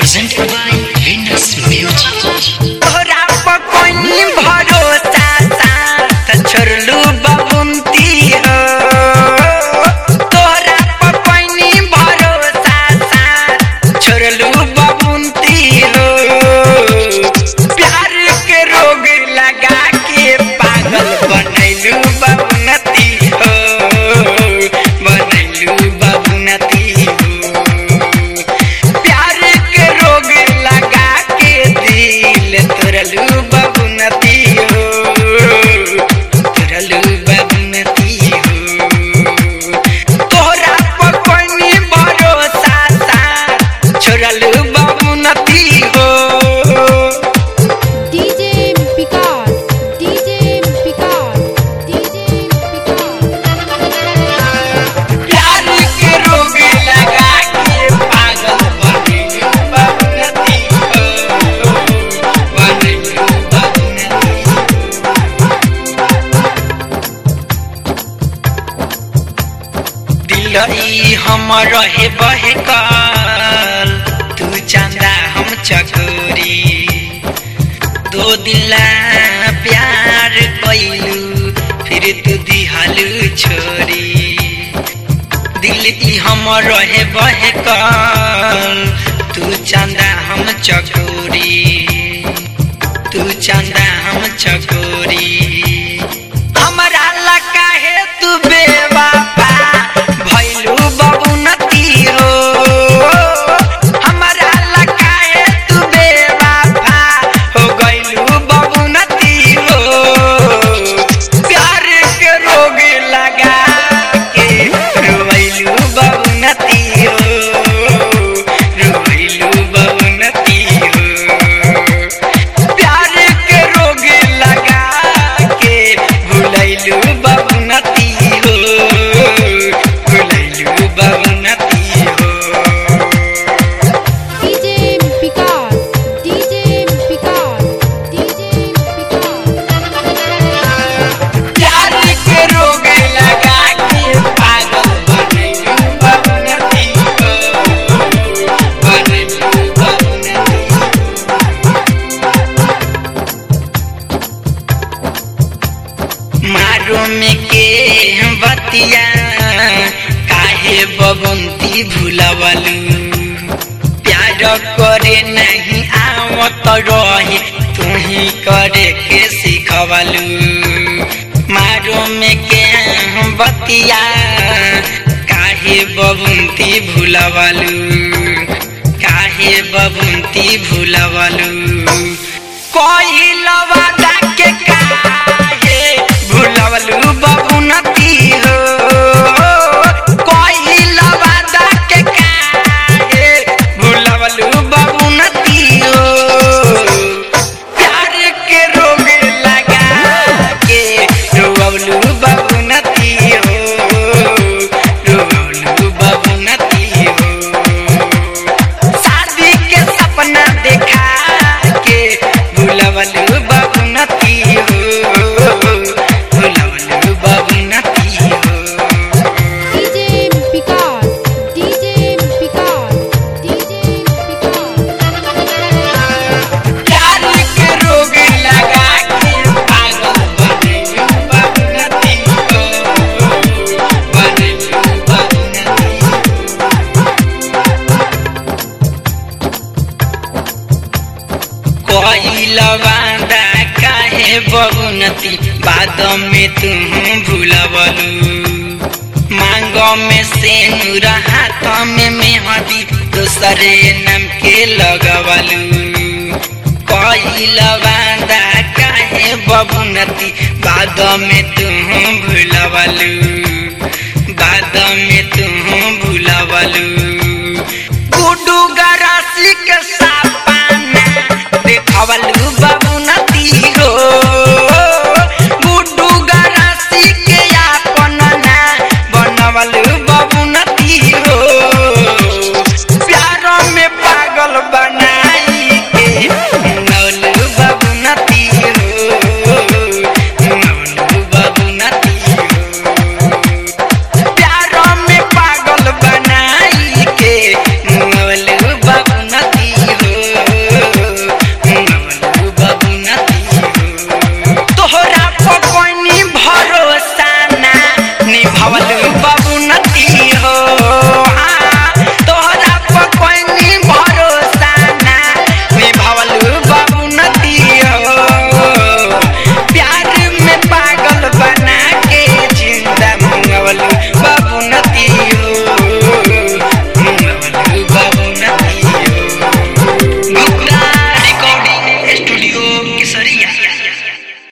presented by Venus Music. तोहरा पर कोई भरोसा साथ छोड़लू बबुंती हो। तोहरा पर कोई भरोसा साथ छोड़लू बबुंती हो। प्यार के रोग लगा के पागल बनैलू बबुनती हो। बनैलू बबुनती हो। प्यार के रोग लगा के दिल तोड़लू बबुनती हो। तोड़लू बबुनती हो। तोहरा पर कोई भरोसा साथ छोड़लू बबुनती हो। DJ Vikas, DJ Vikas, DJ Vikas. प्यार के रोग लगा के पागल बनैलू बबुनती हो। बनैलू बबुनती हो। दिलई हम रहे बहकाल तू चांदा हम चकोरी। दो दिला प्यार कैलू फिर तू दिहलू छोरी। दिल ई हम रहे बहकाल तू चांदा हम चकोरी। तू चांदा हम चकोरी। हमरा लगा है तू बेवफा भइलू बबुनती हो। हमरा लगा है तू बेवफा हो गइलू बबुनती हो। प्यार के रोग लगा के रोइलू बबुनती हो। रोइलू बबुनती हो। प्यार के रोग लगा के भुलैलू बबुनती हो। भुलैलू बबुनती हो। DJ Vikas, DJ Vikas, DJ Vikas. प्यार के रोग लगा के पागल बनैलू बबुनती हो। बनैलू बबुनती हो। मारो में के बतिया काहे बबुंती भुलवलू। प्यार करे नहीं आवत रही तुही करे के सिखवलू। मारो में के बतिया काहे बबुंती भुलवलू। काहे बबुंती भुलवलू। कोई लवादा के काहे भुलवलू बबुनती हो। कोई लवादा के काहे भुलवलू बबुनती हो। प्यार के रोग लगा के रोवलू बबुनती हो। रोवलू बबुनती हो। शादी के सपना देखा के भुलवलू बबुनती हो। भुलवलू बबुनती हो। DJ Vikas, DJ Vikas, DJ Vikas. प्यार के रोग लगा के पागल बनैलू बबुनती हो। बनैलू बबुनती हो। कोई लवादा काहे बबुनती बाद में तुम भुलवलू। मांग में सेनुर हाथ में मेहंदी दूसरे नाम के लगवलू। कोई लवादा काहे बबुनती बाद में तुम भुलवलू। बाद में तुम भुलवलू। गुड्डू गरासी के सपना देखवलू बबुनती हो। गुड्डू गरासी के अपना ना बनवलू बबुनती हो। प्यार में पागल बनाई के नौलू बबुनती हो। नौलू बबुनती हो। प्यार में पागल बनाई के नौलू बबुनती हो। कोइनी भरोसा